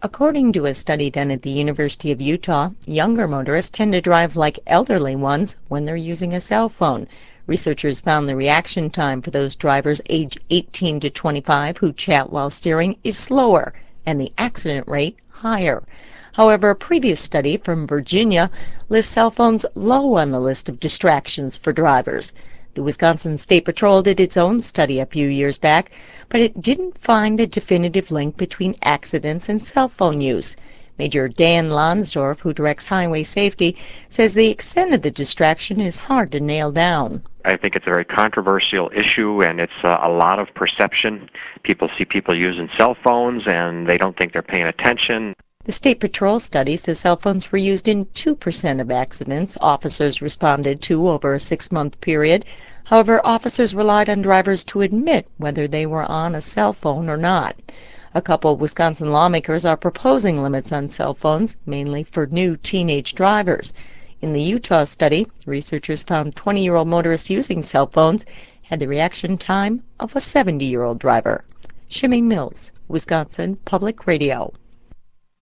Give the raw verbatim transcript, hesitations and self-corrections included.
According to a study done at the University of Utah, younger motorists tend to drive like elderly ones when they're using a cell phone. Researchers found the reaction time for those drivers aged eighteen to twenty-five who chat while steering is slower and the accident rate higher. However, a previous study from Virginia lists cell phones low on the list of distractions for drivers. The Wisconsin State Patrol did its own study a few years back, but it didn't find a definitive link between accidents and cell phone use. Major Dan Lonsdorf, who directs highway safety, says the extent of the distraction is hard to nail down. I think it's a very controversial issue, and it's uh, a lot of perception. People see people using cell phones, and they don't think they're paying attention. The State Patrol study says cell phones were used in two percent of accidents officers responded to over a six-month period. However, officers relied on drivers to admit whether they were on a cell phone or not. A couple of Wisconsin lawmakers are proposing limits on cell phones, mainly for new teenage drivers. In the Utah study, researchers found twenty-year-old motorists using cell phones had the reaction time of a seventy-year-old driver. Shimmy Mills, Wisconsin Public Radio.